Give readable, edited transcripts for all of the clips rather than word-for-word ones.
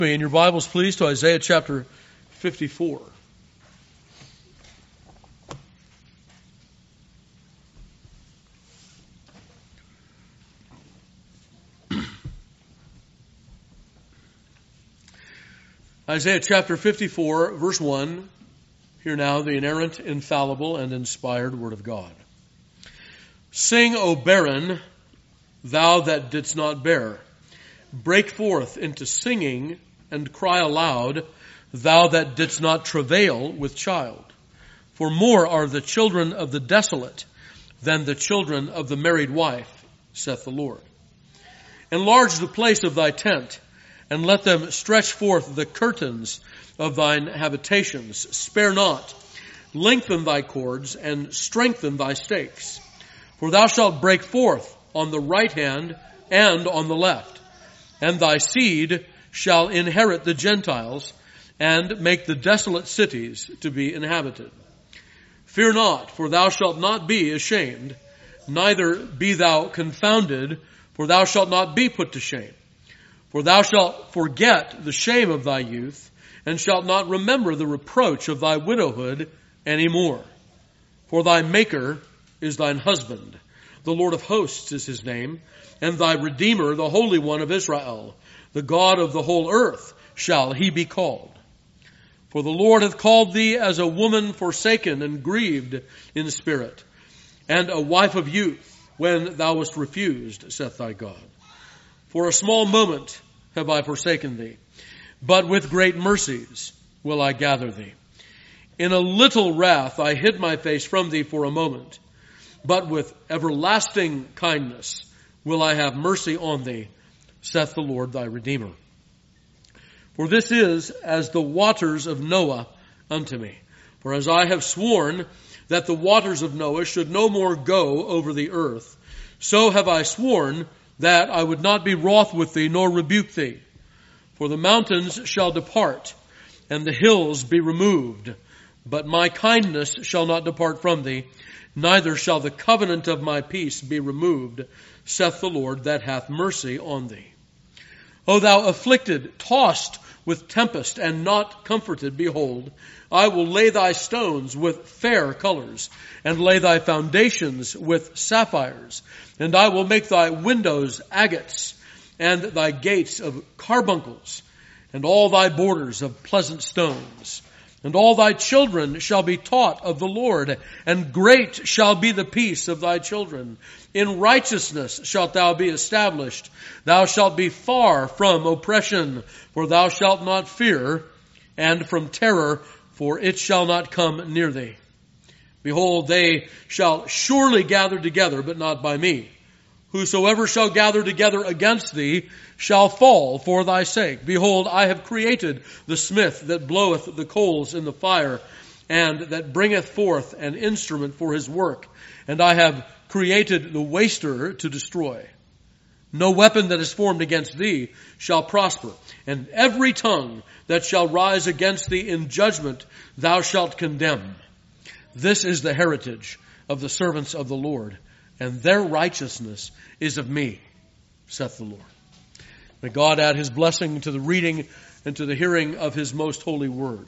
In your Bibles, please, to Isaiah chapter 54. Isaiah chapter 54, verse 1. Hear now the inerrant, infallible, and inspired word of God. Sing, O barren, thou that didst not bear. Break forth into singing and cry aloud, thou that didst not travail with child. For more are the children of the desolate than the children of the married wife, saith the Lord. Enlarge the place of thy tent, and let them stretch forth the curtains of thine habitations. Spare not, lengthen thy cords, and strengthen thy stakes. For thou shalt break forth on the right hand and on the left, and thy seed shall inherit the Gentiles, and make the desolate cities to be inhabited. Fear not, for thou shalt not be ashamed, neither be thou confounded, for thou shalt not be put to shame. For thou shalt forget the shame of thy youth, and shalt not remember the reproach of thy widowhood any more. For thy Maker is thine husband, the Lord of hosts is his name, and thy Redeemer, the Holy One of Israel. The God of the whole earth shall he be called. For the Lord hath called thee as a woman forsaken and grieved in spirit, and a wife of youth, when thou wast refused, saith thy God. For a small moment have I forsaken thee, but with great mercies will I gather thee. In a little wrath I hid my face from thee for a moment, but with everlasting kindness will I have mercy on thee, saith the Lord thy Redeemer. For this is as the waters of Noah unto me. For as I have sworn that the waters of Noah should no more go over the earth, so have I sworn that I would not be wroth with thee, nor rebuke thee. For the mountains shall depart, and the hills be removed, but my kindness shall not depart from thee, neither shall the covenant of my peace be removed, saith the Lord that hath mercy on thee. O thou afflicted, tossed with tempest, and not comforted, behold, I will lay thy stones with fair colors, and lay thy foundations with sapphires, and I will make thy windows agates, and thy gates of carbuncles, and all thy borders of pleasant stones. And all thy children shall be taught of the Lord, and great shall be the peace of thy children. In righteousness shalt thou be established. Thou shalt be far from oppression, for thou shalt not fear, and from terror, for it shall not come near thee. Behold, they shall surely gather together, but not by me. Whosoever shall gather together against thee shall fall for thy sake. Behold, I have created the smith that bloweth the coals in the fire, and that bringeth forth an instrument for his work. And I have created the waster to destroy. No weapon that is formed against thee shall prosper, and every tongue that shall rise against thee in judgment thou shalt condemn. This is the heritage of the servants of the Lord, and their righteousness is of me, saith the Lord. May God add his blessing to the reading and to the hearing of his most holy word.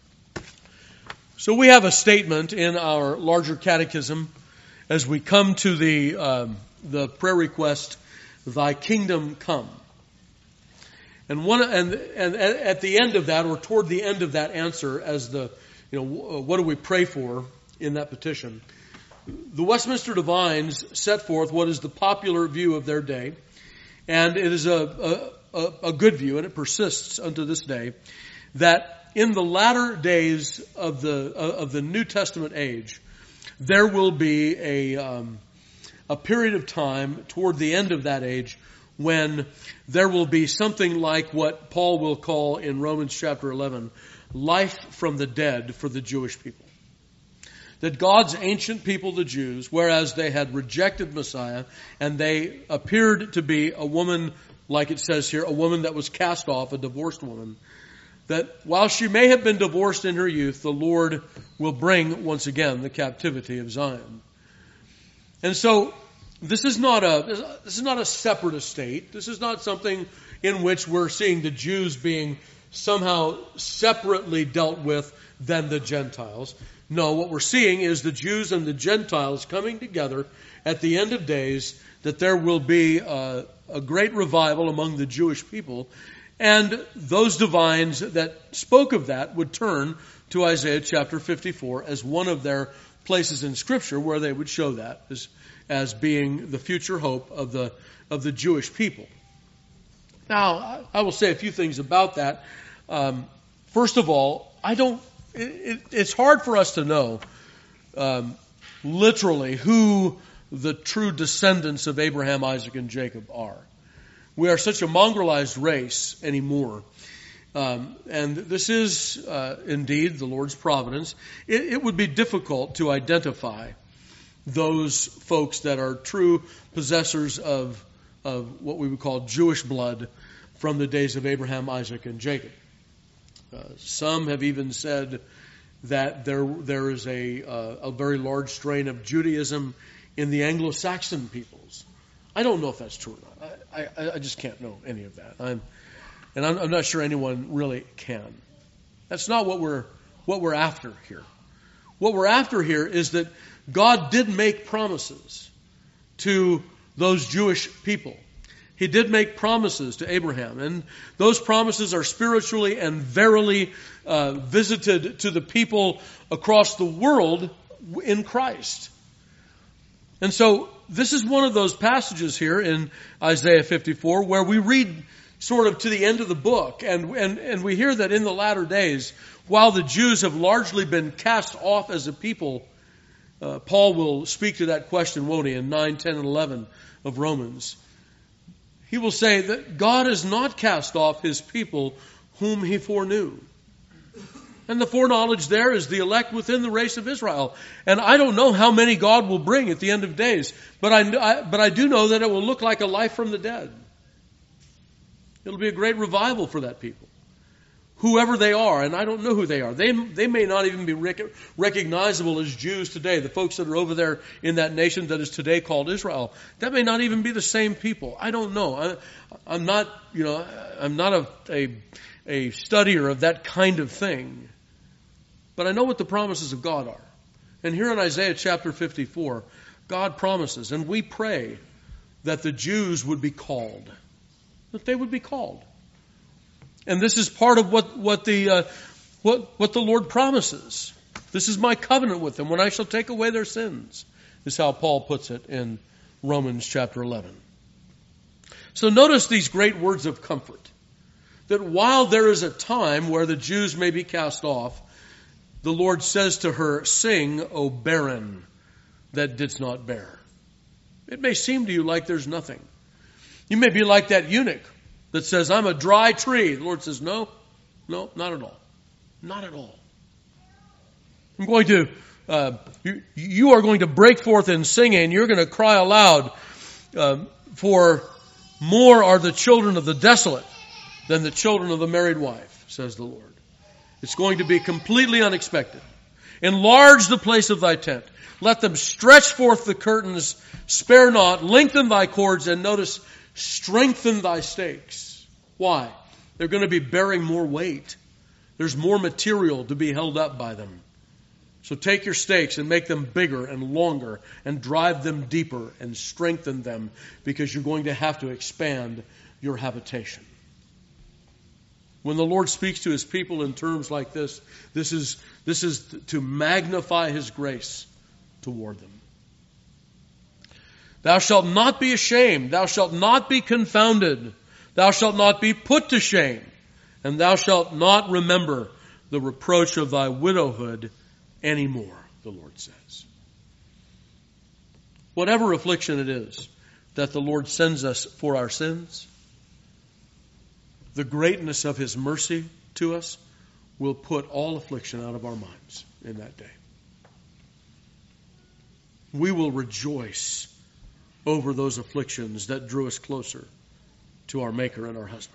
So we have a statement in our larger catechism as we come to the prayer request, thy kingdom come. And at the end of that, or toward the end of that answer, as what do we pray for in that petition? The Westminster Divines set forth what is the popular view of their day, and it is a good view, and it persists unto this day, that in the latter days of the New Testament age, there will be a period of time toward the end of that age when there will be something like what Paul will call in Romans chapter 11, life from the dead for the Jewish people. That God's ancient people, the Jews, whereas they had rejected Messiah, and they appeared to be a woman, like it says here, a woman that was cast off, a divorced woman, that while she may have been divorced in her youth, the Lord will bring once again the captivity of Zion. And so this is not a separate estate. This is not something in which we're seeing the Jews being somehow separately dealt with than the Gentiles. No, what we're seeing is the Jews and the Gentiles coming together at the end of days, that there will be a great revival among the Jewish people. And those divines that spoke of that would turn to Isaiah chapter 54 as one of their places in Scripture where they would show that as being the future hope of the Jewish people. Now, I will say a few things about that. First of all, it's hard for us to know literally who the true descendants of Abraham, Isaac, and Jacob are. We are such a mongrelized race anymore. And this is indeed the Lord's providence. It would be difficult to identify those folks that are true possessors of what we would call Jewish blood from the days of Abraham, Isaac, and Jacob. Some have even said that there is a very large strain of Judaism in the Anglo-Saxon peoples. I don't know if that's true or not. I just can't know any of that. I'm not sure anyone really can. That's not what we're after here. What we're after here is that God did make promises to those Jewish people. He did make promises to Abraham, and those promises are spiritually and verily visited to the people across the world in Christ. And so this is one of those passages here in Isaiah 54 where we read sort of to the end of the book, and we hear that in the latter days, while the Jews have largely been cast off as a people, Paul will speak to that question, won't he, in 9, 10, and 11 of Romans. He will say that God has not cast off his people whom he foreknew. And the foreknowledge there is the elect within the race of Israel. And I don't know how many God will bring at the end of days, but I do know that it will look like a life from the dead. It'll be a great revival for that people. Whoever they are, and I don't know who they are. They may not even be recognizable as Jews today. The folks that are over there in that nation that is today called Israel, that may not even be the same people. I don't know. I'm not a studier of that kind of thing. But I know what the promises of God are. And here in Isaiah chapter 54, God promises, and we pray that the Jews would be called. That they would be called. And this is part of what the Lord promises. This is my covenant with them when I shall take away their sins, is how Paul puts it in Romans chapter 11. So notice these great words of comfort. That while there is a time where the Jews may be cast off, the Lord says to her, "Sing, O barren that didst not bear." It may seem to you like there's nothing. You may be like that eunuch that says, "I'm a dry tree." The Lord says, no, not at all. Not at all. I'm going to, you are going to break forth in singing. You're going to cry aloud, for more are the children of the desolate than the children of the married wife, says the Lord. It's going to be completely unexpected. Enlarge the place of thy tent. Let them stretch forth the curtains. Spare not. Lengthen thy cords. And notice, strengthen thy stakes. Why? They're going to be bearing more weight. There's more material to be held up by them. So take your stakes and make them bigger and longer and drive them deeper and strengthen them, because you're going to have to expand your habitation. When the Lord speaks to his people in terms like this, this is to magnify his grace toward them. Thou shalt not be ashamed. Thou shalt not be confounded. Thou shalt not be put to shame. And thou shalt not remember the reproach of thy widowhood anymore, the Lord says. Whatever affliction it is that the Lord sends us for our sins, the greatness of his mercy to us will put all affliction out of our minds in that day. We will rejoice over those afflictions that drew us closer to our Maker and our husband.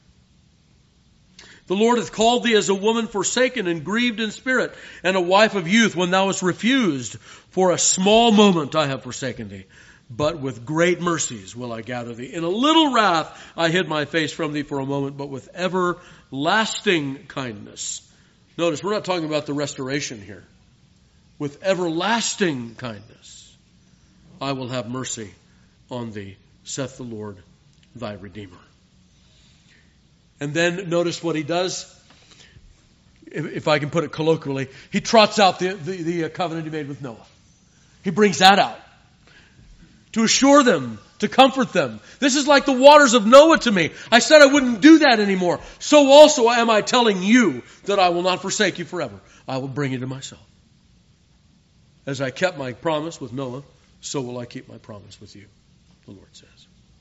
The Lord hath called thee as a woman forsaken and grieved in spirit, and a wife of youth when thou wast refused. For a small moment I have forsaken thee, but with great mercies will I gather thee. In a little wrath I hid my face from thee for a moment, but with everlasting kindness. Notice, we're not talking about the restoration here. With everlasting kindness I will have mercy on thee, saith the Lord thy Redeemer. And then notice what he does. If I can put it colloquially, he trots out the covenant he made with Noah. He brings that out to assure them, to comfort them. This is like the waters of Noah to me. I said I wouldn't do that anymore. So also am I telling you that I will not forsake you forever. I will bring you to myself. As I kept my promise with Noah, so will I keep my promise with you, the Lord says.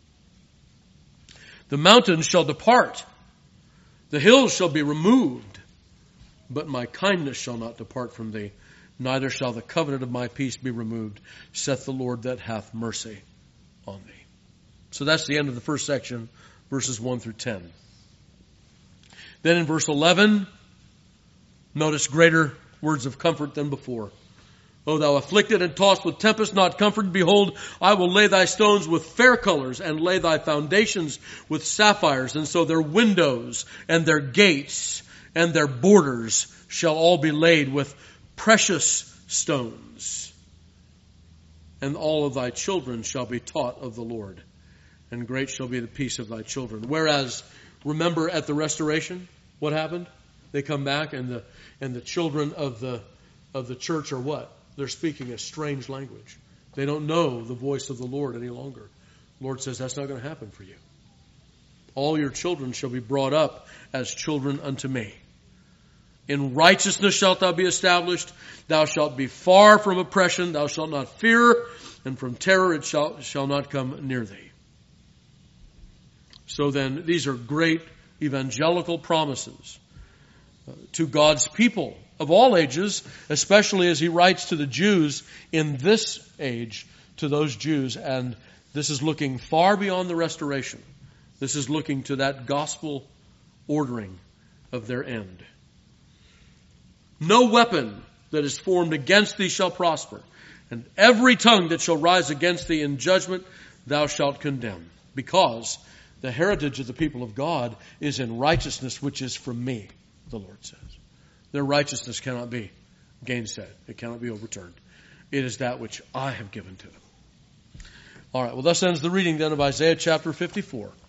The mountains shall depart. The hills shall be removed. But my kindness shall not depart from thee, neither shall the covenant of my peace be removed, saith the Lord that hath mercy on thee. So that's the end of the first section, verses 1 through 10. Then in verse 11, notice greater words of comfort than before. O thou afflicted and tossed with tempest, not comforted, behold, I will lay thy stones with fair colors, and lay thy foundations with sapphires, and so their windows and their gates and their borders shall all be laid with precious stones. And all of thy children shall be taught of the Lord, and great shall be the peace of thy children. Whereas, remember at the restoration, what happened? They come back, and the children of the church are what? They're speaking a strange language. They don't know the voice of the Lord any longer. The Lord says that's not going to happen for you. All your children shall be brought up as children unto me. In righteousness shalt thou be established. Thou shalt be far from oppression. Thou shalt not fear, and from terror it shall not come near thee. So then, these are great evangelical promises to God's people of all ages, especially as he writes to the Jews in this age, to those Jews. And this is looking far beyond the restoration. This is looking to that gospel ordering of their end. No weapon that is formed against thee shall prosper, and every tongue that shall rise against thee in judgment thou shalt condemn, because the heritage of the people of God is in righteousness, which is from me, the Lord says. Their righteousness cannot be gainsaid. It cannot be overturned. It is that which I have given to them. All right, well, thus ends the reading then of Isaiah chapter 54.